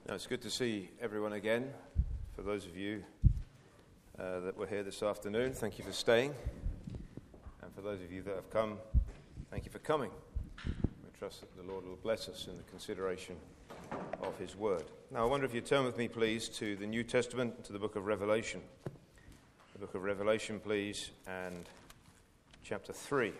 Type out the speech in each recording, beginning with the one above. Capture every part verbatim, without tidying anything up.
Now, it's good to see everyone again. For those of you uh, that were here this afternoon, thank you for staying. And for those of you that have come, thank you for coming. We trust that the Lord will bless us in the consideration of his word. Now, I wonder if you turn with me, please, to the New Testament, to the book of Revelation. The book of Revelation, please, and chapter three.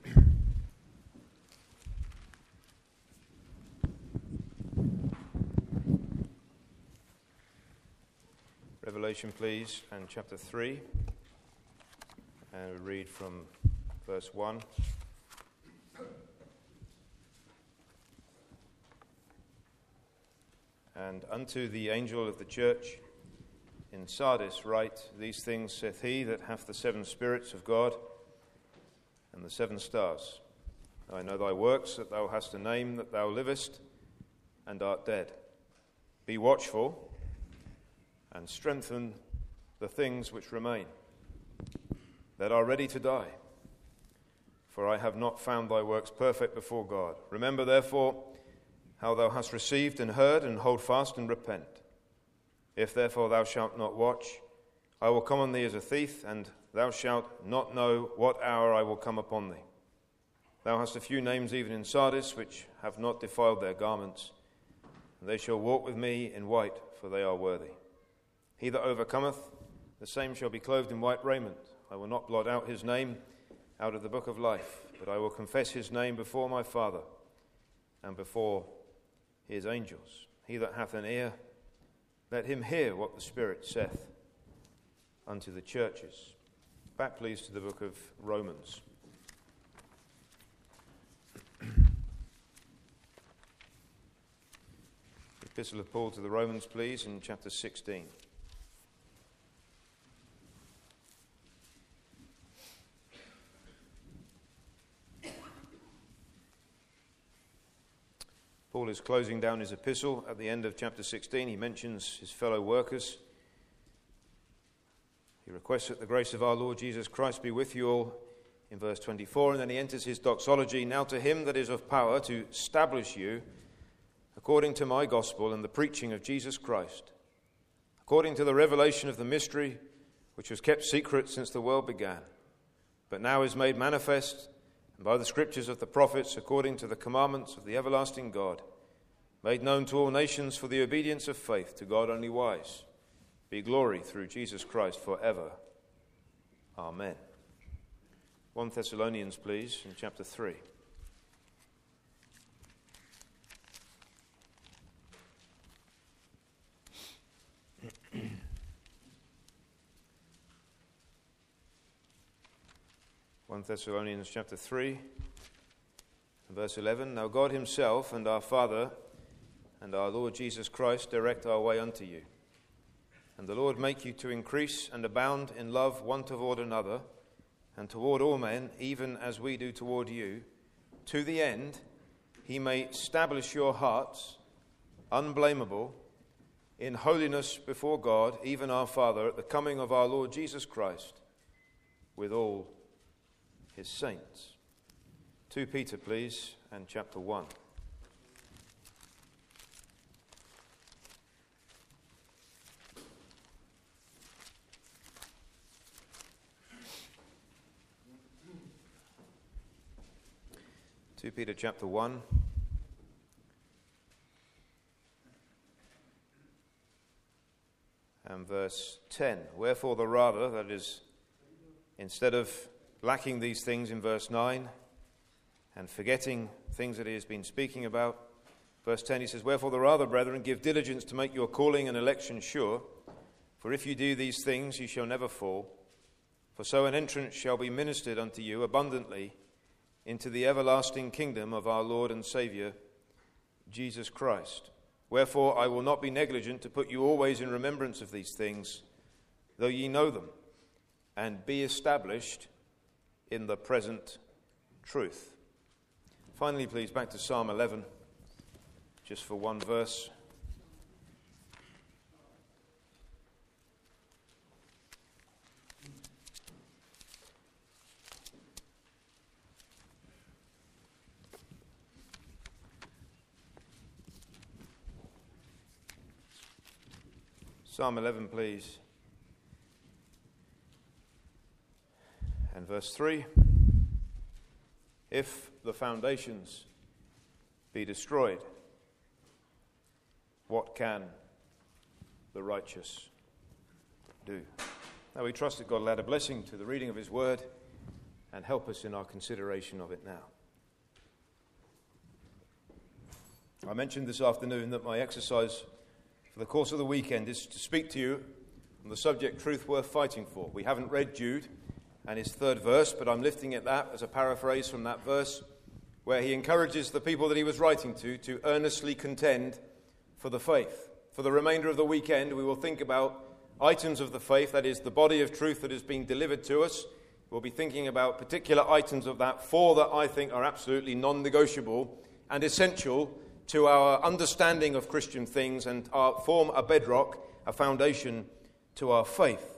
Revelation, please, and chapter three, and we read from verse one. And unto the angel of the church in Sardis write, These things saith he that hath the seven spirits of God and the seven stars. I know thy works, that thou hast a name, that thou livest and art dead. Be watchful, and strengthen the things which remain, that are ready to die. For I have not found thy works perfect before God. Remember, therefore, how thou hast received and heard, and hold fast and repent. If therefore thou shalt not watch, I will come on thee as a thief, and thou shalt not know what hour I will come upon thee. Thou hast a few names even in Sardis, which have not defiled their garments, and they shall walk with me in white, for they are worthy. He that overcometh, the same shall be clothed in white raiment. I will not blot out his name out of the book of life, but I will confess his name before my Father and before his angels. He that hath an ear, let him hear what the Spirit saith unto the churches. Back, please, to the book of Romans. The Epistle of Paul to the Romans, please, in chapter sixteen. Paul is closing down his epistle. At the end of chapter sixteen, he mentions his fellow workers. He requests that the grace of our Lord Jesus Christ be with you all in verse twenty-four, and then he enters his doxology. Now to him that is of power to establish you according to my gospel and the preaching of Jesus Christ, according to the revelation of the mystery which was kept secret since the world began, but now is made manifest, and by the scriptures of the prophets, according to the commandments of the everlasting God, made known to all nations for the obedience of faith, to God only wise, be glory through Jesus Christ forever. Amen. First Thessalonians, please, in chapter three. First Thessalonians chapter three, verse eleven. Now God himself and our Father and our Lord Jesus Christ direct our way unto you. And the Lord make you to increase and abound in love one toward another, and toward all men, even as we do toward you, to the end he may establish your hearts unblameable in holiness before God, even our Father, at the coming of our Lord Jesus Christ with all his saints. Second Peter, please, and chapter one. Second Peter chapter one. And verse ten. Wherefore the rather, that is, instead of lacking these things in verse nine and forgetting things that he has been speaking about, verse ten, he says, Wherefore the rather, brethren, give diligence to make your calling and election sure, for if you do these things, you shall never fall. For so an entrance shall be ministered unto you abundantly into the everlasting kingdom of our Lord and Saviour, Jesus Christ. Wherefore I will not be negligent to put you always in remembrance of these things, though ye know them, and be established in the present truth. Finally, please, back to Psalm eleven, just for one verse. Psalm eleven, please. And verse three. If the foundations be destroyed, what can the righteous do? Now we trust that God will add a blessing to the reading of his word and help us in our consideration of it now. I mentioned this afternoon that my exercise for the course of the weekend is to speak to you on the subject truth worth fighting for. We haven't read Jude and his third verse, but I'm lifting at that as a paraphrase from that verse where he encourages the people that he was writing to to earnestly contend for the faith. For the remainder of the weekend, we will think about items of the faith, that is, the body of truth that is being delivered to us. We'll be thinking about particular items of that, four that I think are absolutely non-negotiable and essential to our understanding of Christian things and are, form a bedrock, a foundation to our faith.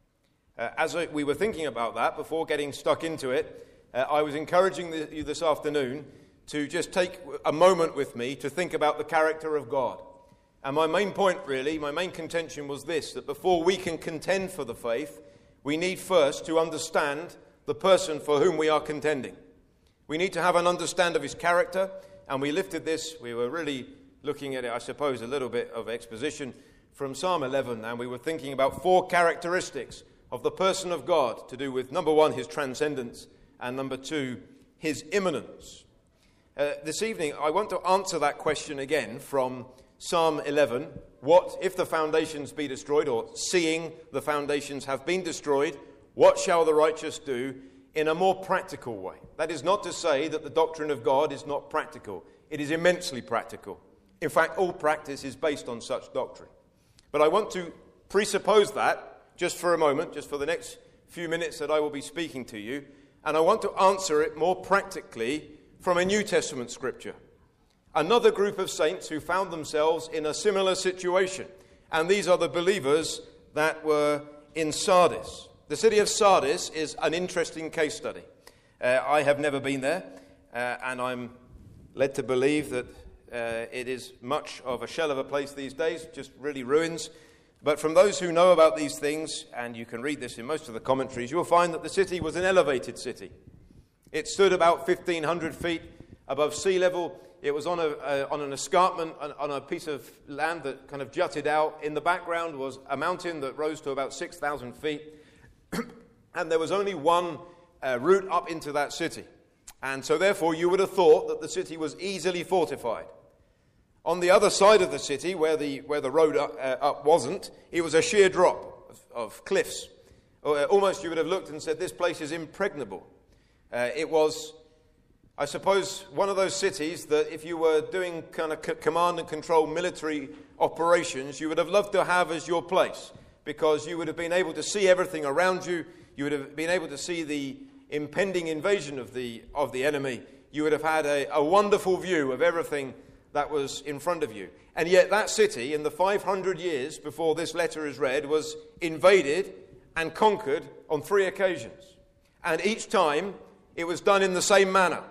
Uh, as I, we were thinking about that, before getting stuck into it, uh, I was encouraging the, you this afternoon to just take a moment with me to think about the character of God. And my main point, really, my main contention was this, that before we can contend for the faith, we need first to understand the person for whom we are contending. We need to have an understanding of his character, and we lifted this, we were really looking at it, I suppose, a little bit of exposition from Psalm eleven, and we were thinking about four characteristics of the person of God to do with, number one, his transcendence, and number two, his immanence. Uh, this evening, I want to answer that question again from Psalm eleven. What if the foundations be destroyed, or seeing the foundations have been destroyed, what shall the righteous do in a more practical way? That is not to say that the doctrine of God is not practical. It is immensely practical. In fact, all practice is based on such doctrine. But I want to presuppose that just for a moment, just for the next few minutes that I will be speaking to you, and I want to answer it more practically from a New Testament scripture. Another group of saints who found themselves in a similar situation, and these are the believers that were in Sardis. The city of Sardis is an interesting case study. Uh, I have never been there, uh, and I'm led to believe that uh, it is much of a shell of a place these days, just really ruins. But from those who know about these things, and you can read this in most of the commentaries, you'll find that the city was an elevated city. It stood about fifteen hundred feet above sea level. It was on a uh, on an escarpment, on, on a piece of land that kind of jutted out. In the background was a mountain that rose to about six thousand feet. And there was only one uh, route up into that city. And so therefore you would have thought that the city was easily fortified. On the other side of the city, where the where the road up, uh, up wasn't, it was a sheer drop of, of cliffs. Uh, almost you would have looked and said, this place is impregnable. Uh, it was, I suppose, one of those cities that if you were doing kind of c- command and control military operations, you would have loved to have as your place, because you would have been able to see everything around you. You would have been able to see the impending invasion of the of the enemy. You would have had a, a wonderful view of everything that was in front of you. And yet that city, in the five hundred years before this letter is read, was invaded and conquered on three occasions. And each time it was done in the same manner.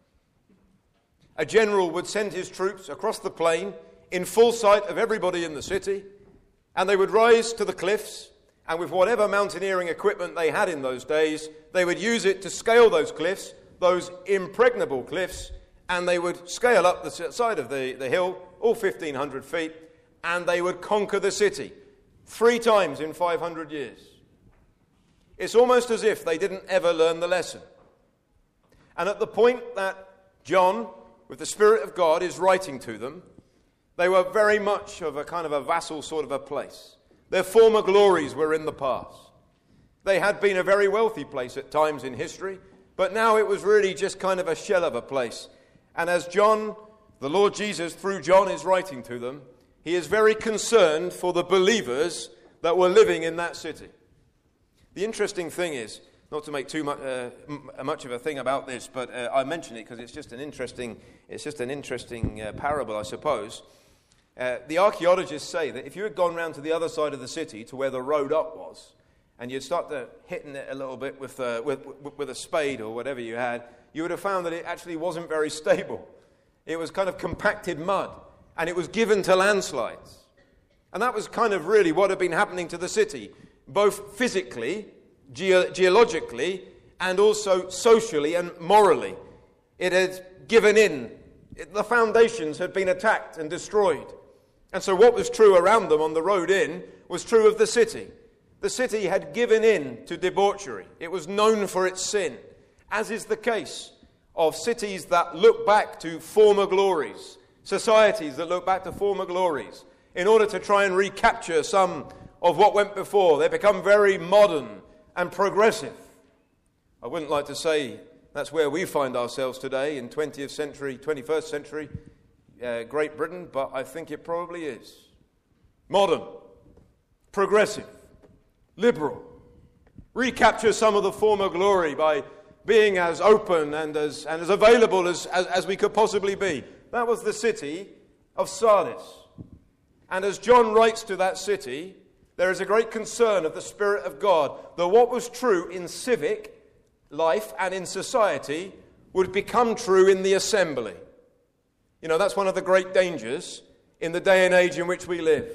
A general would send his troops across the plain in full sight of everybody in the city, and they would rise to the cliffs, and with whatever mountaineering equipment they had in those days, they would use it to scale those cliffs, those impregnable cliffs, and they would scale up the side of the, the hill, all fifteen hundred feet, and they would conquer the city three times in five hundred years. It's almost as if they didn't ever learn the lesson. And at the point that John, with the Spirit of God, is writing to them, they were very much of a kind of a vassal sort of a place. Their former glories were in the past. They had been a very wealthy place at times in history, but now it was really just kind of a shell of a place. And as John, the Lord Jesus, through John, is writing to them, he is very concerned for the believers that were living in that city. The interesting thing is, not to make too much, uh, much of a thing about this, but uh, I mention it because it's just an interesting, it's just an interesting uh, parable, I suppose. Uh, the archaeologists say that if you had gone round to the other side of the city, to where the road up was, and you'd start to hitting it a little bit with, uh, with, with a spade or whatever you had, you would have found that it actually wasn't very stable. It was kind of compacted mud, and it was given to landslides. And that was kind of really what had been happening to the city, both physically, ge- geologically, and also socially and morally. It had given in. It, the foundations had been attacked and destroyed. And so what was true around them on the road in was true of the city. The city had given in to debauchery. It was known for its sin, as is the case of cities that look back to former glories, societies that look back to former glories, in order to try and recapture some of what went before. They become very modern and progressive. I wouldn't like to say that's where we find ourselves today in twentieth century, twenty-first century uh, Great Britain, but I think it probably is. Modern, progressive, liberal. Recapture some of the former glory by being as open and as, and as available as, as, as we could possibly be. That was the city of Sardis. And as John writes to that city, there is a great concern of the Spirit of God that what was true in civic life and in society would become true in the assembly. You know, that's one of the great dangers in the day and age in which we live.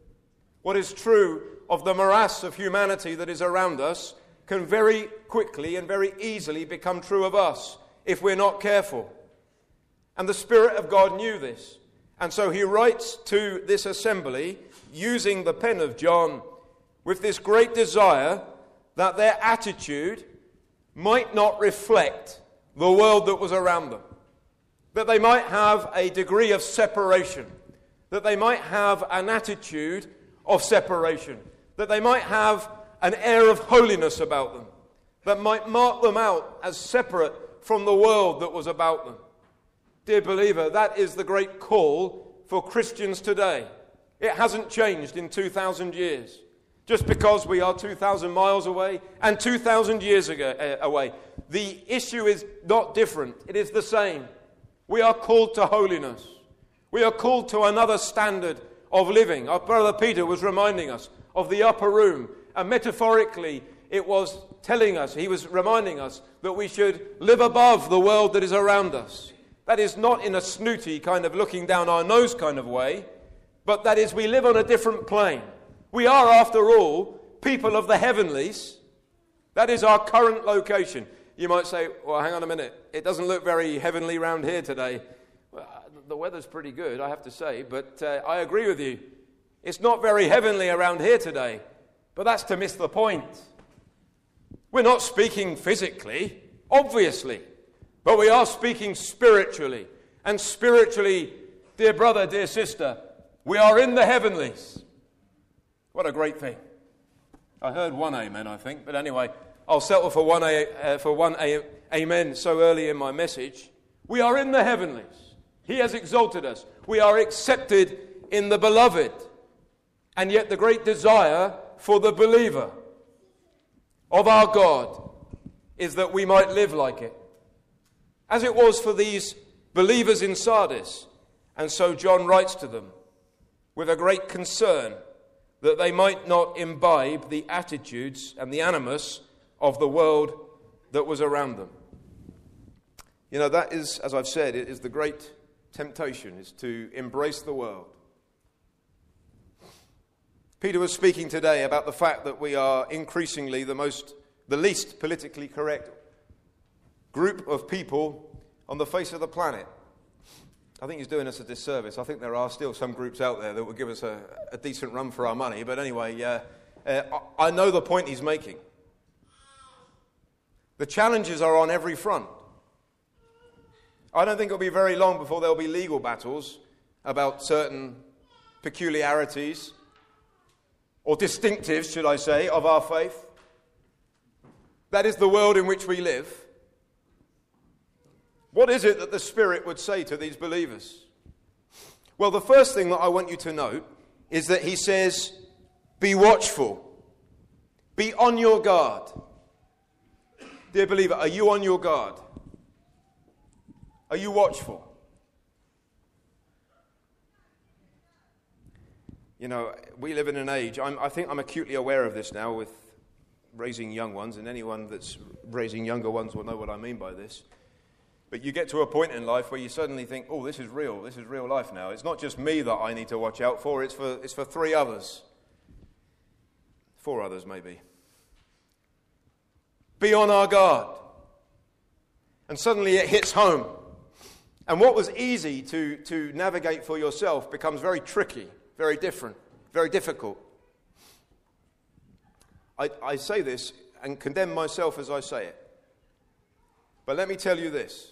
What is true of the morass of humanity that is around us can very quickly and very easily become true of us if we're not careful. And the Spirit of God knew this. And so he writes to this assembly, using the pen of John, with this great desire that their attitude might not reflect the world that was around them. That they might have a degree of separation. That they might have an attitude of separation. That they might have an air of holiness about them. That might mark them out as separate from the world that was about them. Dear believer, that is the great call for Christians today. It hasn't changed in two thousand years. Just because we are two thousand miles away and two thousand years ago, uh, away. The issue is not different. It is the same. We are called to holiness. We are called to another standard of living. Our brother Peter was reminding us of the upper room. And metaphorically, it was telling us, he was reminding us that we should live above the world that is around us. That is not in a snooty kind of looking down our nose kind of way, but that is we live on a different plane. We are, after all, people of the heavenlies. That is our current location. You might say, well, hang on a minute. It doesn't look very heavenly round here today. Well, the weather's pretty good, I have to say, but uh, I agree with you. It's not very heavenly around here today, but that's to miss the point. We're not speaking physically, obviously, but we are speaking spiritually. And spiritually, dear brother, dear sister, we are in the heavenlies. What a great thing. I heard one amen, I think, but anyway, I'll settle for one, a, uh, for one a, amen so early in my message. We are in the heavenlies. He has exalted us. We are accepted in the beloved. And yet the great desire for the believer of our God is that we might live like it, as it was for these believers in Sardis. And so John writes to them with a great concern that they might not imbibe the attitudes and the animus of the world that was around them. You know, that is, as I've said, it is the great temptation, is to embrace the world. Peter was speaking today about the fact that we are increasingly the most, the least politically correct group of people on the face of the planet. I think he's doing us a disservice. I think there are still some groups out there that will give us a, a decent run for our money. But anyway, uh, uh, I, I know the point he's making. The challenges are on every front. I don't think it'll be very long before there'll be legal battles about certain peculiarities or distinctives, should I say, of our faith. That is the world in which we live. What is it that the Spirit would say to these believers? Well, the first thing that I want you to note is that he says, be watchful. Be on your guard. Dear believer, are you on your guard? Are you watchful? You know, we live in an age, I'm, I think I'm acutely aware of this now with raising young ones, and anyone that's raising younger ones will know what I mean by this. But you get to a point in life where you suddenly think, oh, this is real. This is real life now. It's not just me that I need to watch out for. It's for, it's for three others. Four others, maybe. Be on our guard. And suddenly it hits home. And what was easy to, to navigate for yourself becomes very tricky, very different, very difficult. I, I say this and condemn myself as I say it. But let me tell you this.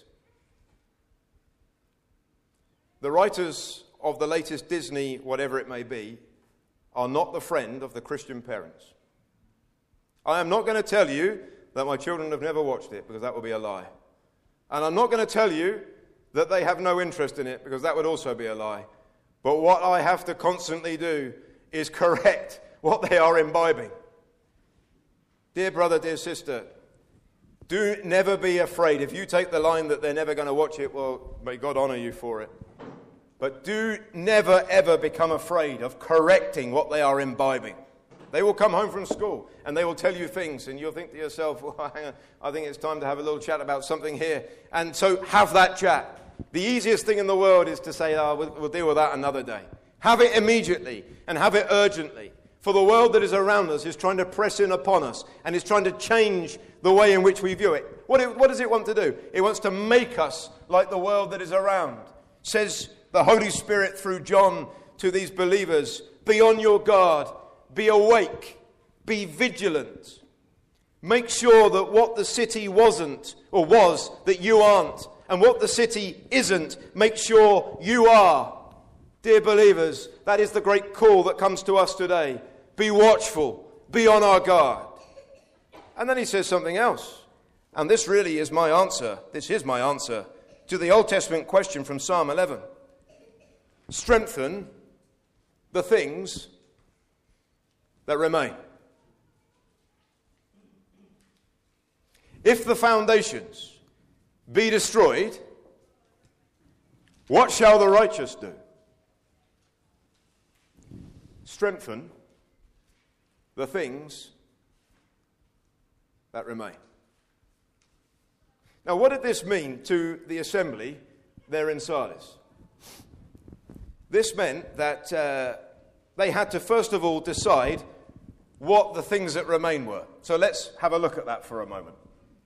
The writers of the latest Disney, whatever it may be, are not the friend of the Christian parents. I am not going to tell you that my children have never watched it, because that would be a lie. And I'm not going to tell you that they have no interest in it, because that would also be a lie. But what I have to constantly do is correct what they are imbibing. Dear brother, dear sister, do never be afraid. If you take the line that they're never going to watch it, well, may God honor you for it. But do never, ever become afraid of correcting what they are imbibing. They will come home from school and they will tell you things, and you'll think to yourself, well, hang on, I think it's time to have a little chat about something here. And so have that chat. The easiest thing in the world is to say, oh, we'll, we'll deal with that another day. Have it immediately and have it urgently. For the world that is around us is trying to press in upon us and is trying to change the way in which we view it. What, it, what does it want to do? It wants to make us like the world that is around. Says the Holy Spirit through John to these believers, be on your guard, be awake, be vigilant. Make sure that what the city wasn't or was, that you aren't. And what the city isn't, make sure you are. Dear believers, that is the great call that comes to us today. Be watchful, be on our guard. And then he says something else. And this really is my answer. This is my answer to the Old Testament question from Psalm eleven. Strengthen the things that remain. If the foundations be destroyed, what shall the righteous do? Strengthen the things that remain. Now, what did this mean to the assembly there in Sardis? This meant that uh, they had to first of all decide what the things that remain were. So let's have a look at that for a moment.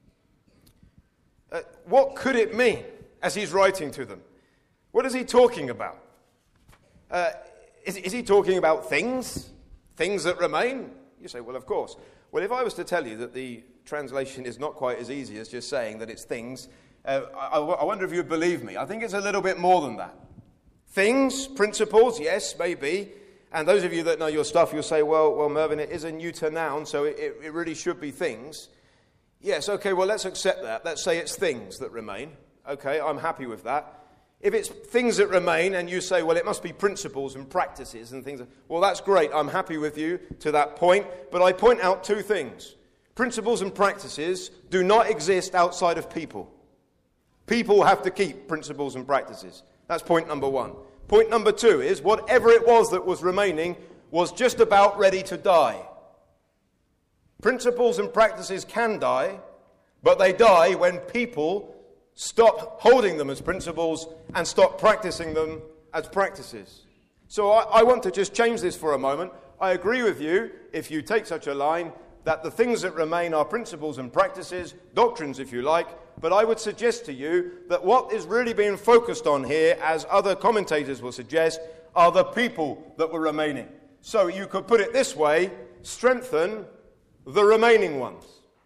Uh, what could it mean as he's writing to them? What is he talking about? Uh, is, is he talking about things? Things that remain? You say, well, of course. Well, if I was to tell you that the translation is not quite as easy as just saying that it's things, uh, I, I wonder if you'd believe me. I think it's a little bit more than that. Things, principles, yes, maybe. And those of you that know your stuff, you'll say, well, well, Mervyn, it is a neuter noun, so it, it really should be things. Yes, okay, well, let's accept that. Let's say it's things that remain. Okay, I'm happy with that. If it's things that remain and you say, well, it must be principles and practices and things, well, that's great. I'm happy with you to that point. But I point out two things. Principles and practices do not exist outside of people. People have to keep principles and practices. That's point number one. Point number two is whatever it was that was remaining was just about ready to die. Principles and practices can die, but they die when people stop holding them as principles and stop practicing them as practices. So I, I want to just change this for a moment. I agree with you, if you take such a line, that the things that remain are principles and practices, doctrines if you like, but I would suggest to you that what is really being focused on here, as other commentators will suggest, are the people that were remaining. So you could put it this way, strengthen the remaining ones.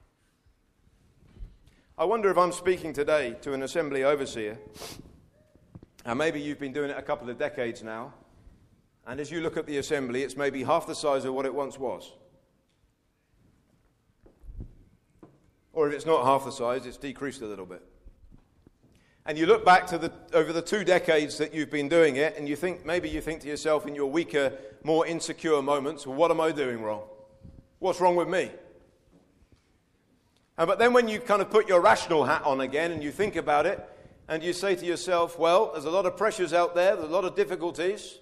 I wonder if I'm speaking today to an assembly overseer, and maybe you've been doing it a couple of decades now, and as you look at the assembly, it's maybe half the size of what it once was. Or if it's not half the size, it's decreased a little bit. And you look back to the over the two decades that you've been doing it, and you think, maybe you think to yourself in your weaker, more insecure moments, well, what am I doing wrong? What's wrong with me? Uh, but then when you kind of put your rational hat on again and you think about it, and you say to yourself, well, there's a lot of pressures out there, there's a lot of difficulties.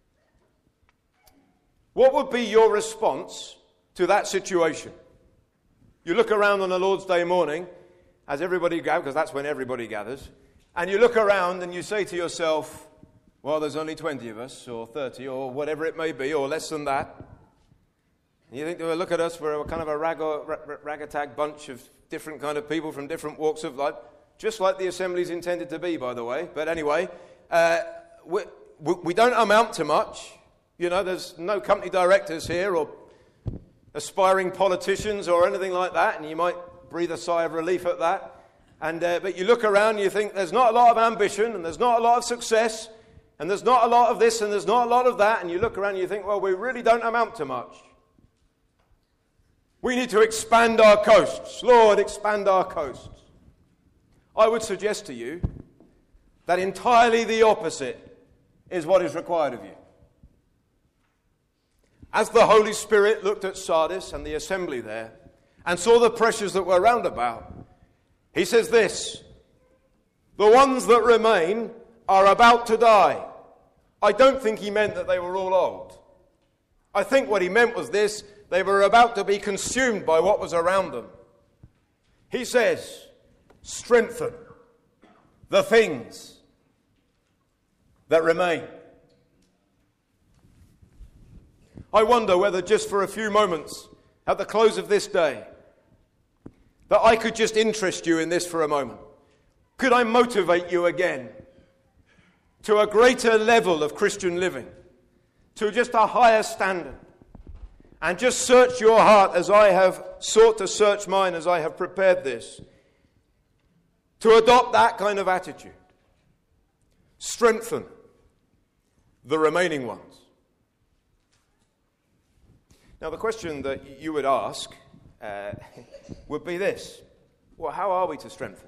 What would be your response to that situation? You look around on a Lord's Day morning, as everybody gathers, because that's when everybody gathers, and you look around and you say to yourself, well, there's only twenty of us, or thirty, or whatever it may be, or less than that. And you think, well, look at us, we're a kind of a rag- rag-a-tag bunch of different kind of people from different walks of life, just like the assembly's intended to be, by the way. But anyway, uh, we, we, we don't amount to much. You know, there's no company directors here, or aspiring politicians, or anything like that, and you might breathe a sigh of relief at that. And uh, but you look around and you think there's not a lot of ambition, and there's not a lot of success, and there's not a lot of this, and there's not a lot of that, and you look around and you think, well, we really don't amount to much. We need to expand our coasts. Lord, expand our coasts. I would suggest to you that entirely the opposite is what is required of you. As the Holy Spirit looked at Sardis and the assembly there, and saw the pressures that were round about, he says this: the ones that remain are about to die. I don't think he meant that they were all old. I think what he meant was this: they were about to be consumed by what was around them. He says, strengthen the things that remain. I wonder whether just for a few moments at the close of this day, that I could just interest you in this for a moment. Could I motivate you again to a greater level of Christian living, to just a higher standard, and just search your heart as I have sought to search mine as I have prepared this, to adopt that kind of attitude. Strengthen the remaining ones. Now, the question that you would ask uh, would be this: well, how are we to strengthen?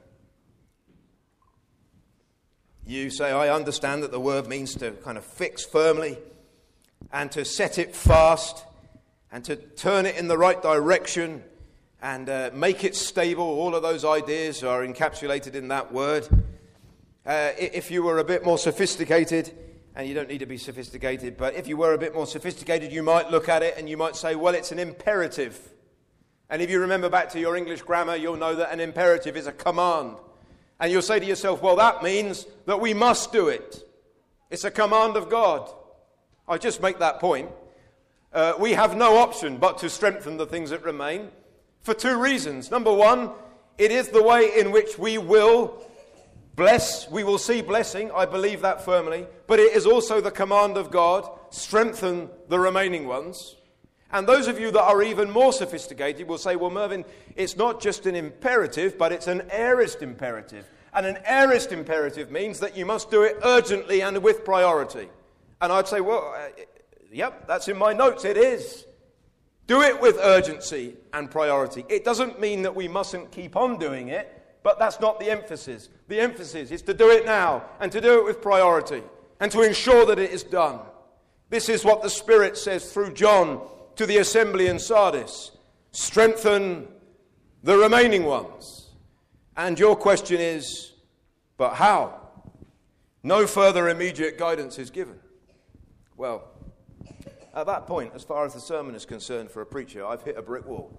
You say, I understand that the word means to kind of fix firmly and to set it fast and to turn it in the right direction and uh, make it stable. All of those ideas are encapsulated in that word. Uh, if you were a bit more sophisticated, and you don't need to be sophisticated, but if you were a bit more sophisticated, you might look at it and you might say, well, it's an imperative. And if you remember back to your English grammar, you'll know that an imperative is a command. And you'll say to yourself, well, that means that we must do it. It's a command of God. I just make that point. Uh, we have no option but to strengthen the things that remain for two reasons. Number one, it is the way in which we will bless, we will see blessing. I believe that firmly. But it is also the command of God: strengthen the remaining ones. And those of you that are even more sophisticated will say, well, Mervyn, it's not just an imperative, but it's an aorist imperative. And an aorist imperative means that you must do it urgently and with priority. And I'd say, well, uh, yep, that's in my notes. It is. Do it with urgency and priority. It doesn't mean that we mustn't keep on doing it, but that's not the emphasis. The emphasis is to do it now and to do it with priority and to ensure that it is done. This is what the Spirit says through John to the assembly in Sardis: strengthen the remaining ones. And your question is, but how? No further immediate guidance is given. Well, at that point, as far as the sermon is concerned for a preacher, I've hit a brick wall.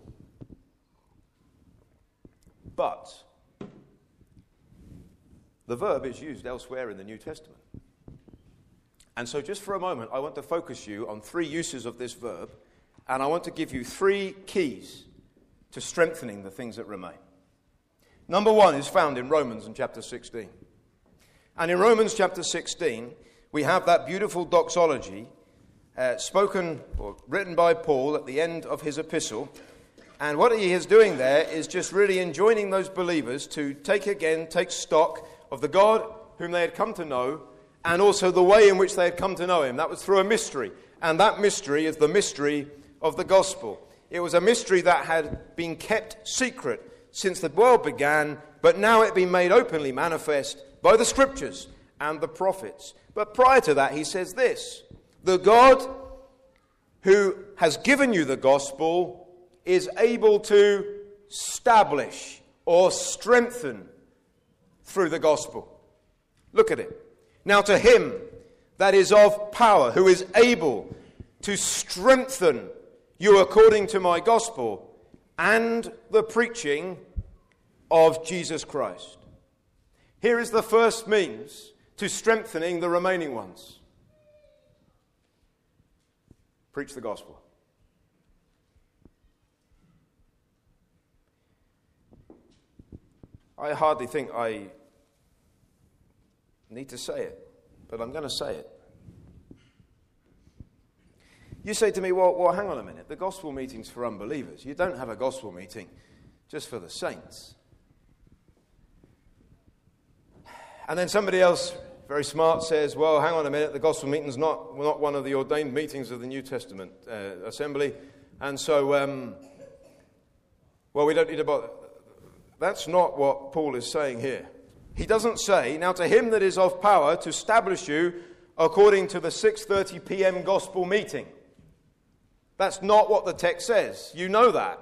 But the verb is used elsewhere in the New Testament. And so just for a moment, I want to focus you on three uses of this verb, and I want to give you three keys to strengthening the things that remain. Number one is found in Romans in chapter sixteen. And in Romans chapter sixteen, we have that beautiful doxology uh, spoken or written by Paul at the end of his epistle. And what he is doing there is just really enjoining those believers to take again, take stock of the God whom they had come to know, and also the way in which they had come to know him. That was through a mystery. And that mystery is the mystery of the gospel. It was a mystery that had been kept secret since the world began, but now it had been made openly manifest by the scriptures and the prophets. But prior to that, he says this: the God who has given you the gospel is able to establish or strengthen through the gospel. Look at it. Now to him that is of power, who is able to strengthen you according to my gospel and the preaching of Jesus Christ. Here is the first means to strengthening the remaining ones. Preach the gospel. I hardly think I need to say it, but I'm going to say it. You say to me, well, well, hang on a minute, the gospel meeting's for unbelievers. You don't have a gospel meeting just for the saints. And then somebody else, very smart, says, well, hang on a minute, the gospel meeting's not, not one of the ordained meetings of the New Testament uh, assembly, and so, um, well, we don't need to bother. That's not what Paul is saying here. He doesn't say, now to him that is of power to establish you according to the six thirty p.m. gospel meeting. That's not what the text says. You know that.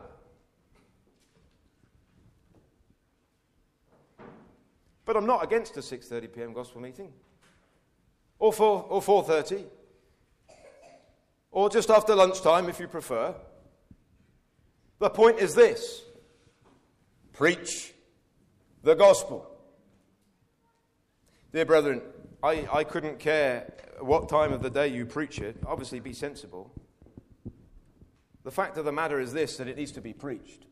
But I'm not against a six thirty p.m. gospel meeting. Or four, or four thirty. Or just after lunchtime if you prefer. The point is this. Preach the gospel. Dear brethren, I, I couldn't care what time of the day you preach it. Obviously be sensible. The fact of the matter is this, that it needs to be preached.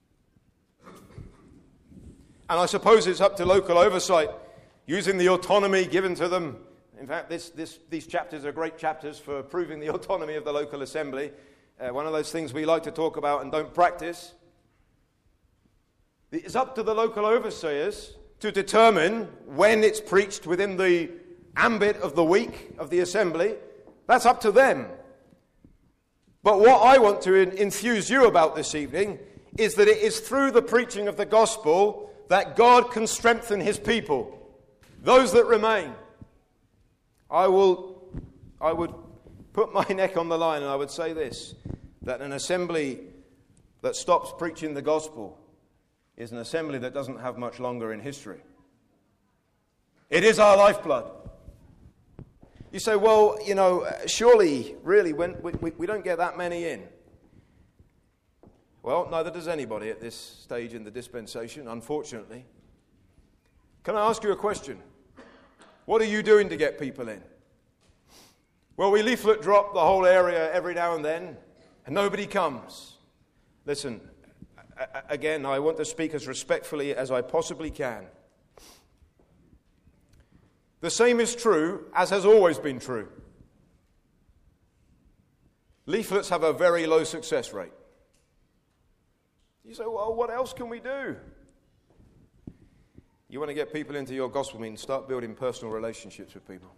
And I suppose it's up to local oversight, using the autonomy given to them. In fact, this, this, these chapters are great chapters for proving the autonomy of the local assembly. Uh, one of those things we like to talk about and don't practice. It's up to the local overseers to determine when it's preached within the ambit of the week of the assembly. That's up to them. But what I want to enthuse you about this evening is that it is through the preaching of the gospel that God can strengthen his people, those that remain. I will, I would put my neck on the line and I would say this, that an assembly that stops preaching the gospel is an assembly that doesn't have much longer in history. It is our lifeblood. You say, well, you know, surely, really, when we, we, we don't get that many in. Well, neither does anybody at this stage in the dispensation, unfortunately. Can I ask you a question? What are you doing to get people in? Well, we leaflet drop the whole area every now and then, and nobody comes. Listen, again, I want to speak as respectfully as I possibly can. The same is true as has always been true. Leaflets have a very low success rate. You say, well, what else can we do? You want to get people into your gospel meeting, start building personal relationships with people.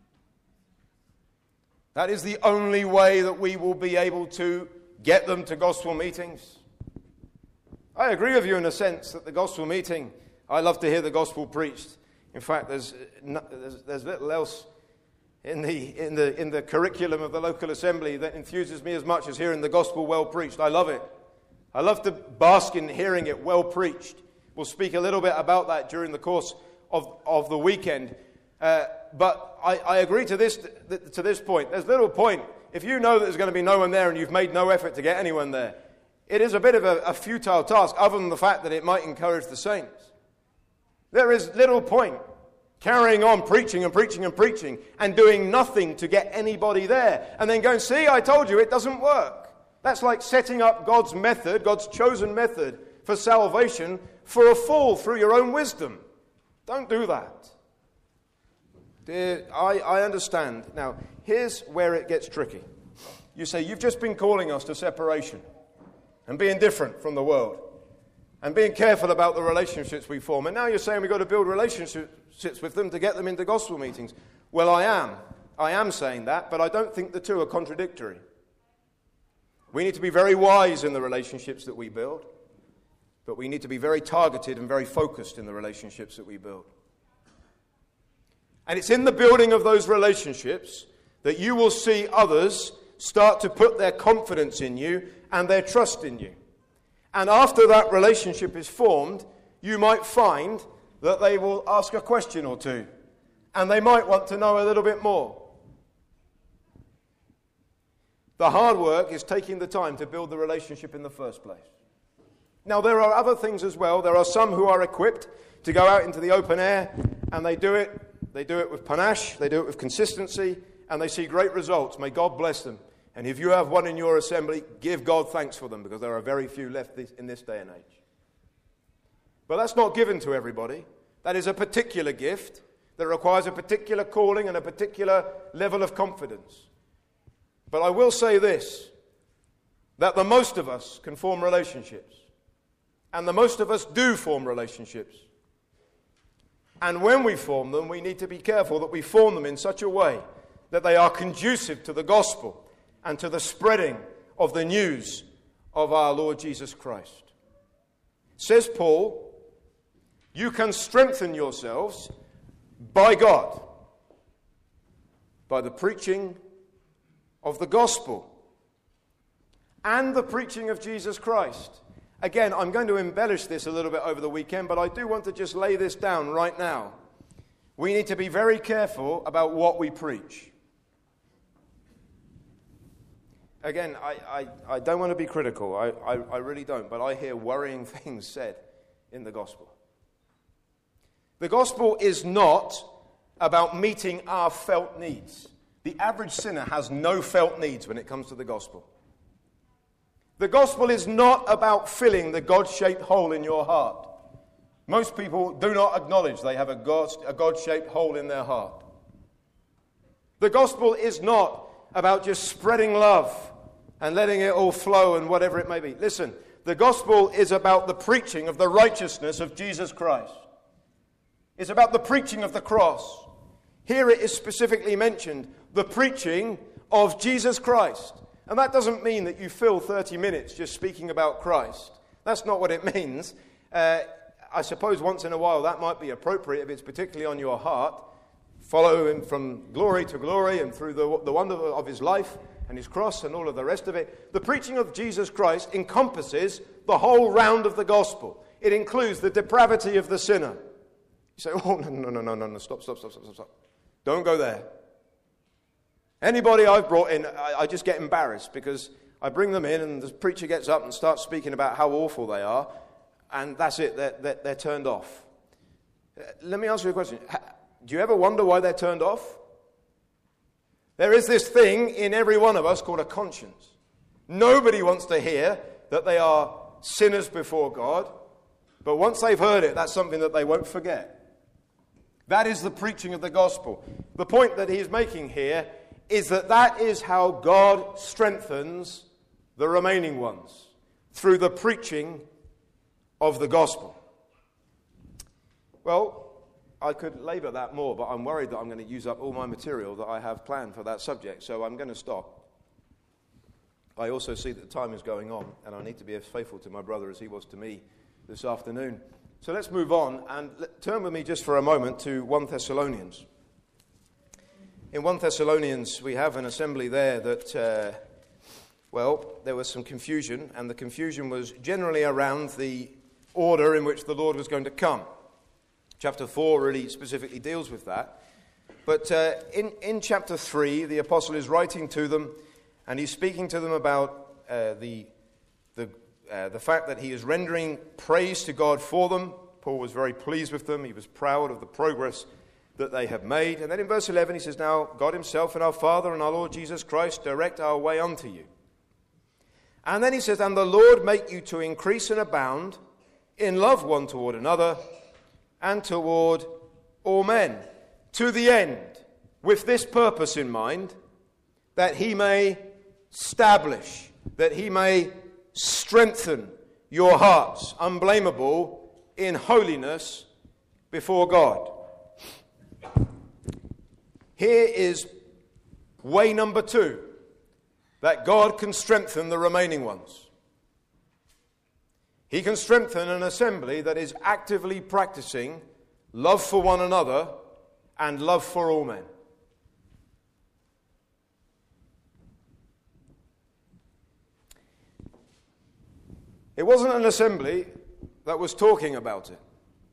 That is the only way that we will be able to get them to gospel meetings. I agree with you in a sense that the gospel meeting, I love to hear the gospel preached. In fact, there's, no, there's, there's little else in the, in, the, in the curriculum of the local assembly that enthuses me as much as hearing the gospel well preached. I love it. I love to bask in hearing it well preached. We'll speak a little bit about that during the course of, of the weekend. Uh, but I, I agree to this, to this point. There's little point. If you know that there's going to be no one there and you've made no effort to get anyone there, it is a bit of a, a futile task, other than the fact that it might encourage the saints. There is little point carrying on preaching and preaching and preaching and doing nothing to get anybody there. And then going, see, I told you it doesn't work. That's like setting up God's method, God's chosen method for salvation for a fool through your own wisdom. Don't do that. Dear, I, I understand. Now, here's where it gets tricky. You say, you've just been calling us to separation and being different from the world and being careful about the relationships we form. And now you're saying we've got to build relationships with them to get them into gospel meetings. Well, I am. I am saying that, but I don't think the two are contradictory. We need to be very wise in the relationships that we build, but we need to be very targeted and very focused in the relationships that we build. And it's in the building of those relationships that you will see others start to put their confidence in you and their trust in you. And after that relationship is formed, you might find that they will ask a question or two, and they might want to know a little bit more. The hard work is taking the time to build the relationship in the first place. Now, there are other things as well. There are some who are equipped to go out into the open air, and they do it. They do it with panache, they do it with consistency, and they see great results. May God bless them. And if you have one in your assembly, give God thanks for them, because there are very few left in this day and age. But that's not given to everybody. That is a particular gift that requires a particular calling and a particular level of confidence. But I will say this, that the most of us can form relationships. And the most of us do form relationships. And when we form them, we need to be careful that we form them in such a way that they are conducive to the gospel and to the spreading of the news of our Lord Jesus Christ. Says Paul, you can strengthen yourselves by God, by the preaching of the gospel and the preaching of Jesus Christ. Again, I'm going to embellish this a little bit over the weekend, but I do want to just lay this down right now. We need to be very careful about what we preach. Again, I, I, I don't want to be critical. I, I, I really don't, but I hear worrying things said in the gospel. The gospel is not about meeting our felt needs. The average sinner has no felt needs when it comes to the gospel. The gospel is not about filling the God-shaped hole in your heart. Most people do not acknowledge they have a God, a God-shaped hole in their heart. The gospel is not about just spreading love and letting it all flow and whatever it may be. Listen, the gospel is about the preaching of the righteousness of Jesus Christ. It's about the preaching of the cross. Here it is specifically mentioned, the preaching of Jesus Christ. And that doesn't mean that you fill thirty minutes just speaking about Christ. That's not what it means. Uh, I suppose once in a while that might be appropriate if it's particularly on your heart. Follow him from glory to glory and through the, the wonder of his life and his cross and all of the rest of it. The preaching of Jesus Christ encompasses the whole round of the gospel. It includes the depravity of the sinner. You say, oh, no, no, no, no, no, no, stop, stop, stop, stop, stop. Don't go there. Anybody I've brought in, I, I just get embarrassed because I bring them in and the preacher gets up and starts speaking about how awful they are, and that's it, they're, they're, they're turned off. Uh, let me ask you a question. Do you ever wonder why they're turned off? There is this thing in every one of us called a conscience. Nobody wants to hear that they are sinners before God, but once they've heard it, that's something that they won't forget. That is the preaching of the gospel. The point that he's making here is that that is how God strengthens the remaining ones, through the preaching of the gospel. Well, I could labour that more, but I'm worried that I'm going to use up all my material that I have planned for that subject, so I'm going to stop. I also see that the time is going on, and I need to be as faithful to my brother as he was to me this afternoon. So let's move on, and turn with me just for a moment to First Thessalonians. In First Thessalonians, we have an assembly there that, uh, well, there was some confusion, and the confusion was generally around the order in which the Lord was going to come. Chapter four really specifically deals with that. But uh, in, in chapter three, the apostle is writing to them, and he's speaking to them about uh, the, the, uh, the fact that he is rendering praise to God for them. Paul was very pleased with them. He was proud of the progress that they have made. And then in verse eleven he says, now God himself and our Father and our Lord Jesus Christ direct our way unto you. And then he says, and the Lord make you to increase and abound in love one toward another and toward all men, to the end, with this purpose in mind, that he may establish, that he may strengthen your hearts, unblameable in holiness before God. Here is way number two, that God can strengthen the remaining ones. He can strengthen an assembly that is actively practicing love for one another and love for all men. It wasn't an assembly that was talking about it.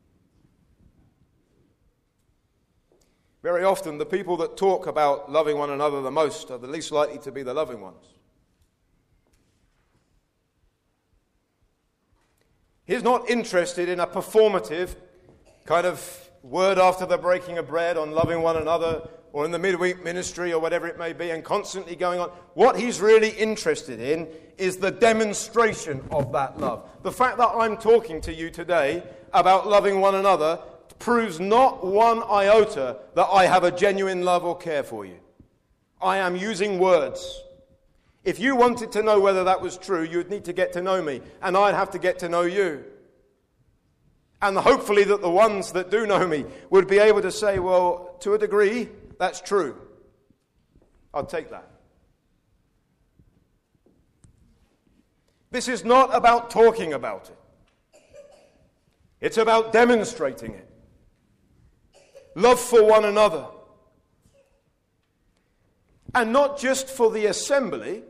Very often, the people that talk about loving one another the most are the least likely to be the loving ones. He's not interested in a performative kind of word after the breaking of bread on loving one another, or in the midweek ministry, or whatever it may be, and constantly going on. What he's really interested in is the demonstration of that love. The fact that I'm talking to you today about loving one another proves not one iota that I have a genuine love or care for you. I am using words. If you wanted to know whether that was true, you'd need to get to know me, and I'd have to get to know you. And hopefully that the ones that do know me would be able to say, well, to a degree, that's true. I'll take that. This is not about talking about it. It's about demonstrating it. Love for one another. And not just for the assembly,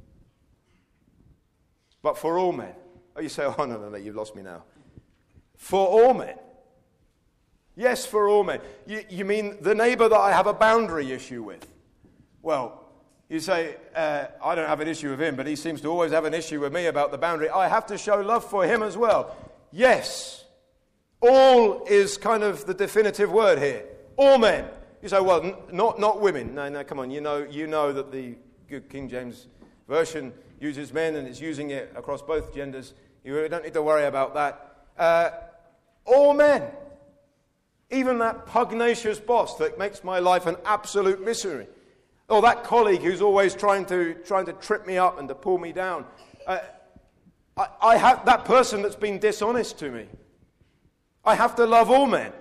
but for all men. Oh, you say, oh, no, no, no, you've lost me now. For all men. Yes, for all men. You, you mean the neighbor that I have a boundary issue with? Well, you say, uh, I don't have an issue with him, but he seems to always have an issue with me about the boundary. I have to show love for him as well. Yes. All is kind of the definitive word here. All men. You say, well, n- not not women. No, no, come on. You know, you know that the good King James Version uses men, and it's using it across both genders. You don't need to worry about that. Uh, all men. Even that pugnacious boss that makes my life an absolute misery. Or that colleague who's always trying to trying to trip me up and to pull me down. Uh, I, I have that person that's been dishonest to me. I have to love all men.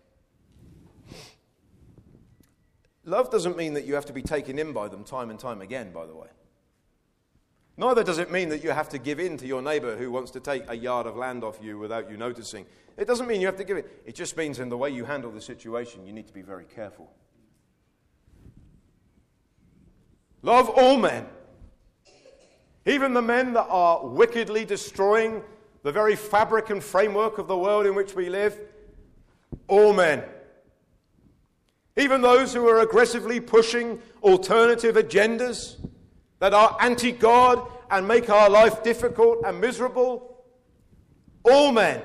Love doesn't mean that you have to be taken in by them time and time again, by the way. Neither does it mean that you have to give in to your neighbor who wants to take a yard of land off you without you noticing. It doesn't mean you have to give it. It just means in the way you handle the situation, you need to be very careful. Love all men. Even the men that are wickedly destroying the very fabric and framework of the world in which we live. All men. Even those who are aggressively pushing alternative agendas that are anti-God and make our life difficult and miserable. All men.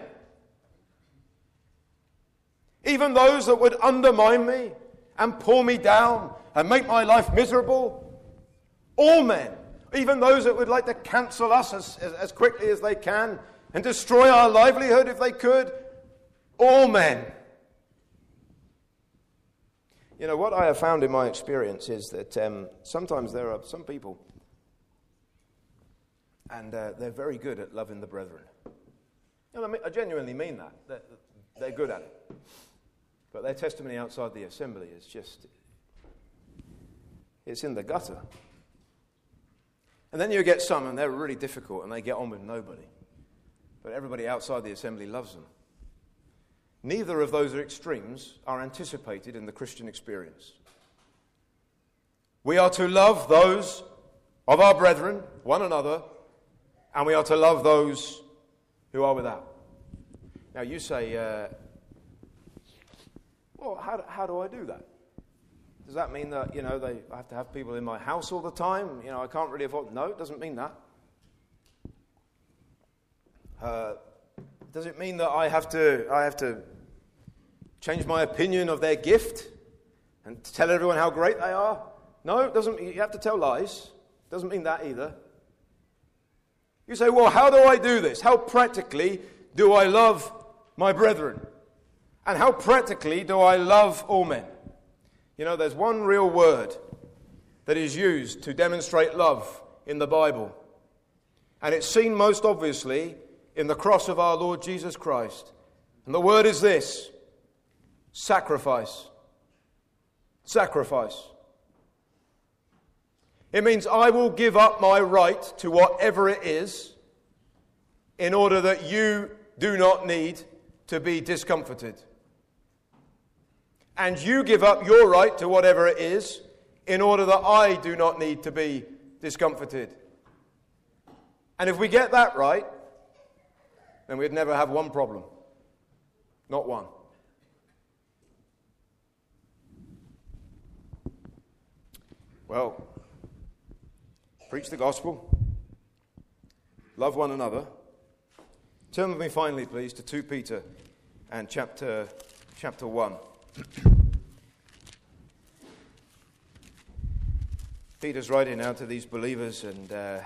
Even those that would undermine me and pull me down and make my life miserable. All men. Even those that would like to cancel us as, as, as quickly as they can and destroy our livelihood if they could. All men. You know, what I have found in my experience is that um, sometimes there are some people, and uh, they're very good at loving the brethren. You know, I, mean, I genuinely mean that. They're, they're good at it. But their testimony outside the assembly is just, it's in the gutter. And then you get some, and they're really difficult, and they get on with nobody. But everybody outside the assembly loves them. Neither of those extremes are anticipated in the Christian experience. We are to love those of our brethren, one another, and we are to love those who are without. Now you say, uh, well, how do, how do I do that? Does that mean that, you know, they, I have to have people in my house all the time? You know, I can't really afford... No, it doesn't mean that. Uh, does it mean that I have to I have to change my opinion of their gift and tell everyone how great they are? No, it doesn't. You have to tell lies. It doesn't mean that either. You say, well, how do I do this? How practically do I love my brethren? And how practically do I love all men? You know, there's one real word that is used to demonstrate love in the Bible. And it's seen most obviously in the cross of our Lord Jesus Christ. And the word is this: sacrifice. Sacrifice. It means I will give up my right to whatever it is in order that you do not need to be discomforted. And you give up your right to whatever it is in order that I do not need to be discomforted. And if we get that right, then we'd never have one problem. Not one. Well, preach the gospel, love one another, Turn with me finally, please, to Second Peter and chapter, chapter one. Peter's writing now to these believers, and uh,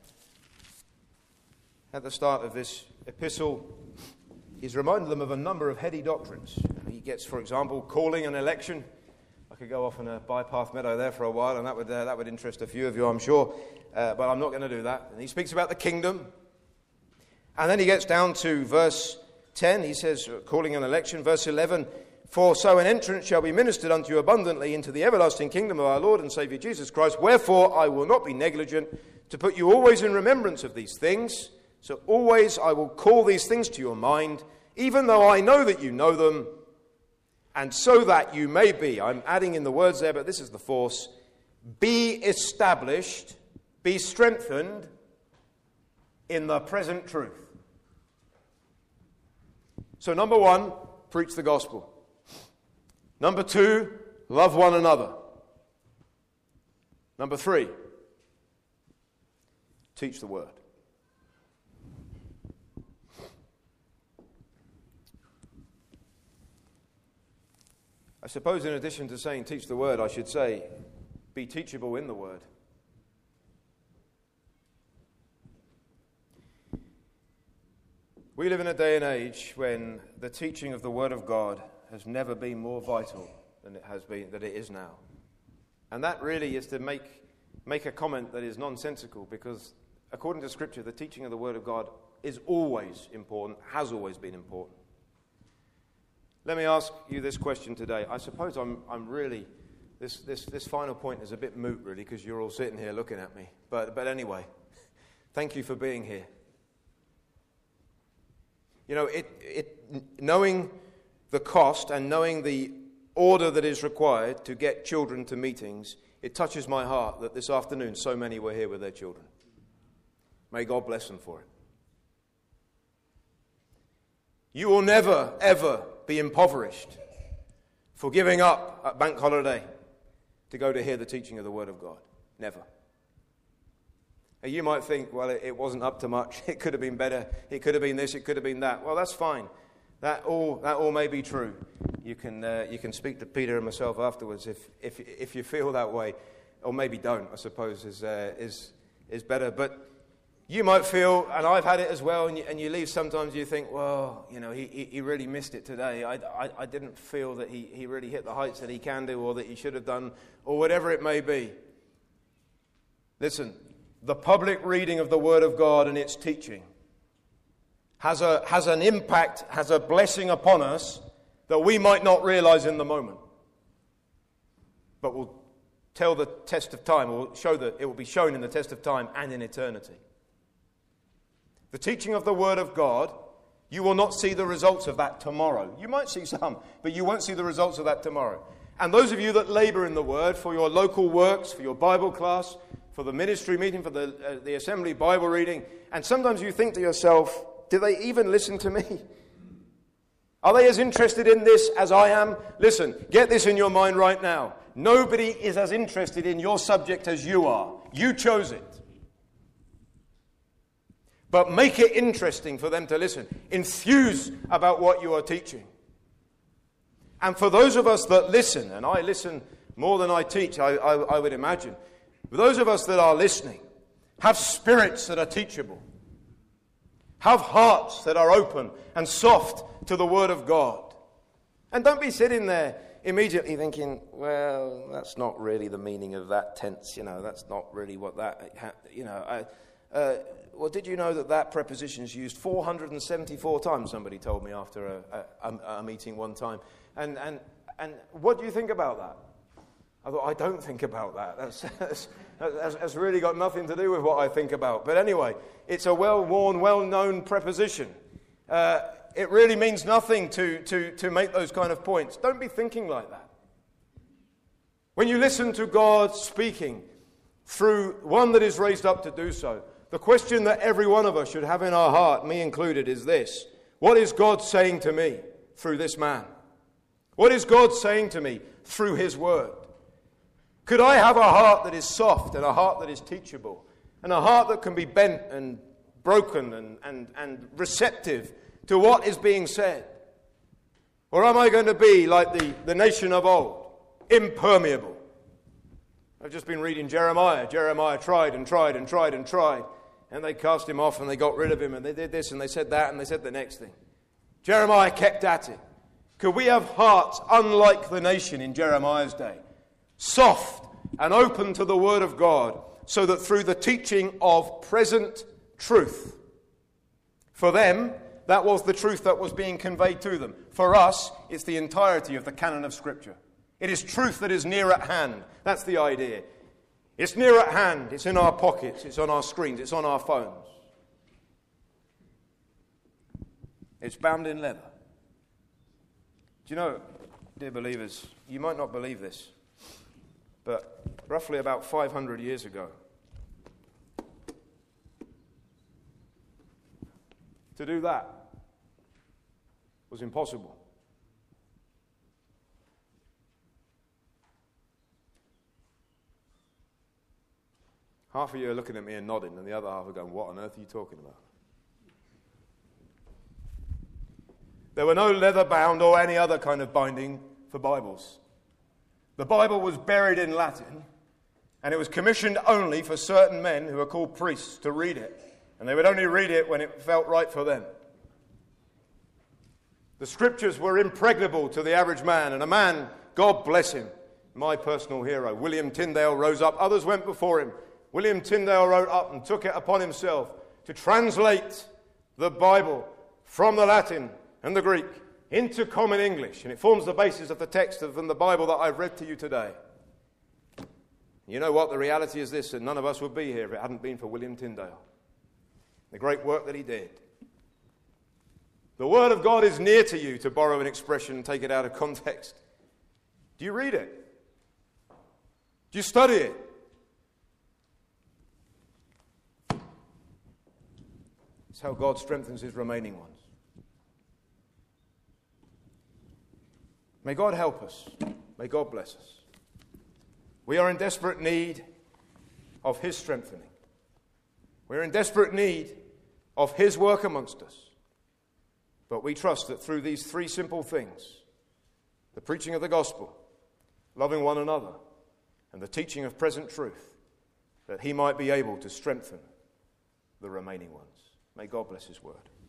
at the start of this epistle, he's reminded them of a number of heady doctrines. He gets, for example, calling an election. I could go off on a bypath meadow there for a while, and that would uh, that would interest a few of you, I'm sure, uh, but I'm not going to do that. And he speaks about the kingdom, and then he gets down to verse ten. He says, calling an election. Verse eleven, for so an entrance shall be ministered unto you abundantly into the everlasting kingdom of our Lord and Saviour Jesus Christ. Wherefore I will not be negligent to put you always in remembrance of these things. So always I will call these things to your mind, even though I know that you know them, and so that you may be, I'm adding in the words there, but this is the force, be established, be strengthened in the present truth. So number one, preach the gospel. Number two, love one another. Number three, teach the word. I suppose in addition to saying teach the word, I should say be teachable in the word. We live in a day and age when the teaching of the word of God has never been more vital than it has been, than it is now. And that really is to make, make a comment that is nonsensical, because according to Scripture, the teaching of the word of God is always important, has always been important. Let me ask you this question today. I suppose I'm, I'm really, this, this, this final point is a bit moot, really, because you're all sitting here looking at me. But, but anyway, thank you for being here. You know, it, it, knowing the cost and knowing the order that is required to get children to meetings, it touches my heart that this afternoon so many were here with their children. May God bless them for it. You will never, ever be impoverished for giving up at bank holiday to go to hear the teaching of the Word of God. Never. And you might think, well, it, it wasn't up to much. It could have been better. It could have been this. It could have been that. Well, that's fine. That all that all may be true. You can uh, you can speak to Peter and myself afterwards if if if you feel that way, or maybe don't. I suppose is uh, is is better. But you might feel, and I've had it as well, and you, and you leave sometimes you think, well, you know, he, he, he really missed it today. I, I, I didn't feel that he, he really hit the heights that he can do or that he should have done, or whatever it may be. Listen, the public reading of the Word of God and its teaching has a has an impact, has a blessing upon us that we might not realize in the moment, but will tell the test of time, or show that it will be shown in the test of time and in eternity. The teaching of the Word of God, you will not see the results of that tomorrow. You might see some, but you won't see the results of that tomorrow. And those of you that labor in the Word for your local works, for your Bible class, for the ministry meeting, for the, uh, the assembly Bible reading, and sometimes you think to yourself, do they even listen to me? Are they as interested in this as I am? Listen, get this in your mind right now. Nobody is as interested in your subject as you are. You chose it. But make it interesting for them to listen. Enthuse about what you are teaching. And for those of us that listen, and I listen more than I teach, I, I, I would imagine. For those of us that are listening, have spirits that are teachable. Have hearts that are open and soft to the Word of God. And don't be sitting there immediately thinking, well, that's not really the meaning of that tense. You know, that's not really what that, you know, I... Uh, well, did you know that that preposition is used four hundred seventy-four times, somebody told me after a, a, a meeting one time. And, and, and what do you think about that? I thought, I don't think about that. That's, that's, that's, that's really got nothing to do with what I think about. But anyway, it's a well-worn, well-known preposition. Uh, it really means nothing to, to, to make those kind of points. Don't be thinking like that. When you listen to God speaking through one that is raised up to do so, the question that every one of us should have in our heart, me included, is this. What is God saying to me through this man? What is God saying to me through his word? Could I have a heart that is soft and a heart that is teachable and a heart that can be bent and broken and, and, and receptive to what is being said? Or am I going to be like the, the nation of old, impermeable? I've just been reading Jeremiah. Jeremiah tried and tried and tried and tried, and they cast him off and they got rid of him, and they did this and they said that and they said the next thing. Jeremiah kept at it. Could we have hearts unlike the nation in Jeremiah's day? Soft and open to the word of God, so that through the teaching of present truth, for them, that was the truth that was being conveyed to them. For us, it's the entirety of the canon of Scripture. It is truth that is near at hand. That's the idea. It's near at hand. It's in our pockets. It's on our screens. It's on our phones. It's bound in leather. Do you know, dear believers, you might not believe this, but roughly about five hundred years ago, to do that was impossible. Half of you are looking at me and nodding, and the other half are going, what on earth are you talking about? There were no leather-bound or any other kind of binding for Bibles. The Bible was buried in Latin, and it was commissioned only for certain men who are called priests to read it. And they would only read it when it felt right for them. The Scriptures were impregnable to the average man, and a man, God bless him, my personal hero, William Tyndale, rose up. Others went before him. William Tyndale wrote up and took it upon himself to translate the Bible from the Latin and the Greek into common English, and it forms the basis of the text of the Bible that I've read to you today. You know what? The reality is this, that none of us would be here if it hadn't been for William Tyndale. The great work that he did. The Word of God is near to you, to borrow an expression and take it out of context. Do you read it? Do you study it? It's how God strengthens his remaining ones. May God help us. May God bless us. We are in desperate need of his strengthening. We're in desperate need of his work amongst us. But we trust that through these three simple things, the preaching of the gospel, loving one another, and the teaching of present truth, that he might be able to strengthen the remaining ones. May God bless his word.